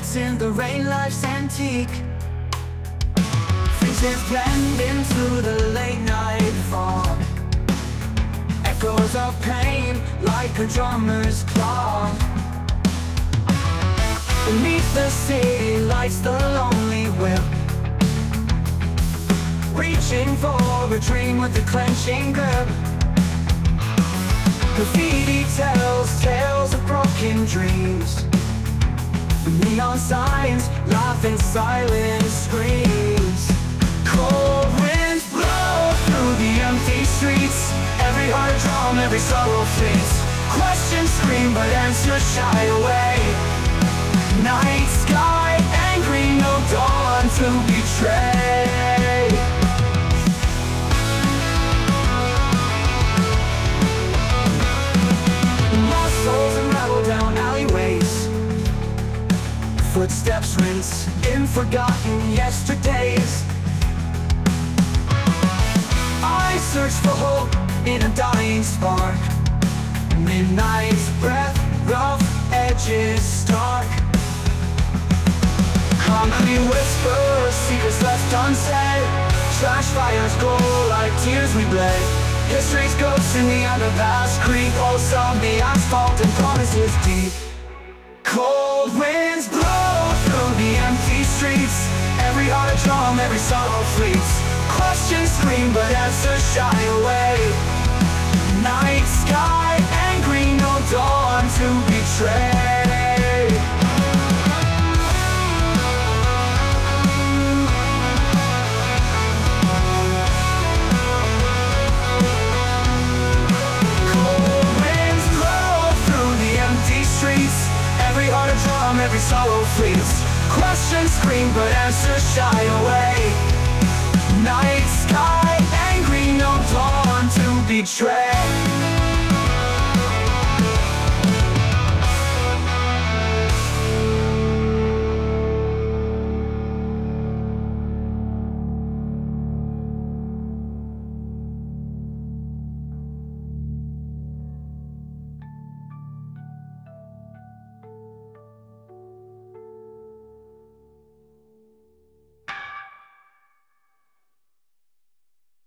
dance in the rain, life's antique. Faces blend into the late night fog. Echoes of pain like a drummer's claw. Beneath the city lights, the lonely whip, reaching for a dream with a clenching grip. Graffiti tells tales of broken dreams. Neon signs laugh in silent screams. Cold winds blow through the empty streets. Every heart drum, every sorrow fleets. Questions scream but answers shy away. Night sky angry, no dawn to betray. Lost souls unravel down alleyways. Footsteps rinse in forgotten yesterdays. I search for hope in a dying spark. Midnight's breath, rough edges stark. Harmony whispers, secrets left unsaid. Trash fires glow like tears we bled. History's ghosts in the underpass creep. Pulse of the asphalt and promises deep. Cold winds blow through the empty streets. Every heart drum, every sorrow fleets. Questions scream but answers shy away. Night sky angry, no dawn to betray. Cold winds blow through the empty streets. Every heart a drum, every sorrow fleets. Questions scream but answers shy away. Night sky angry, no dawn to betray.